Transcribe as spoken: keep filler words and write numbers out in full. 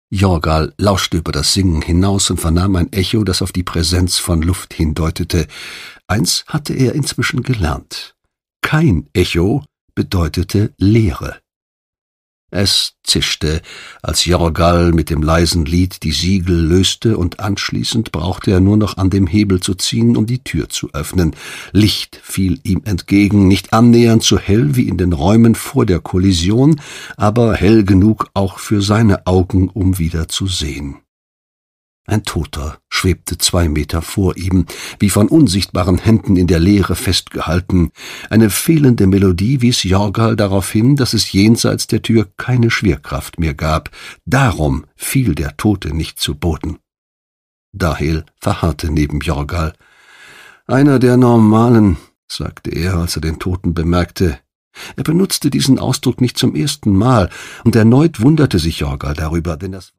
Jorgal lauschte über das Singen hinaus und vernahm ein Echo, das auf die Präsenz von Luft hindeutete. Eins hatte er inzwischen gelernt: Kein Echo bedeutete Leere. Es zischte, als Jorgal mit dem leisen Lied die Siegel löste, und anschließend brauchte er nur noch an dem Hebel zu ziehen, um die Tür zu öffnen. Licht fiel ihm entgegen, nicht annähernd so hell wie in den Räumen vor der Kollision, aber hell genug auch für seine Augen, um wieder zu sehen. Ein Toter schwebte zwei Meter vor ihm, wie von unsichtbaren Händen in der Leere festgehalten. Eine fehlende Melodie wies Jorgal darauf hin, dass es jenseits der Tür keine Schwerkraft mehr gab. Darum fiel der Tote nicht zu Boden. Dahel verharrte neben Jorgal. »Einer der Normalen«, sagte er, als er den Toten bemerkte. Er benutzte diesen Ausdruck nicht zum ersten Mal, und erneut wunderte sich Jorgal darüber, denn das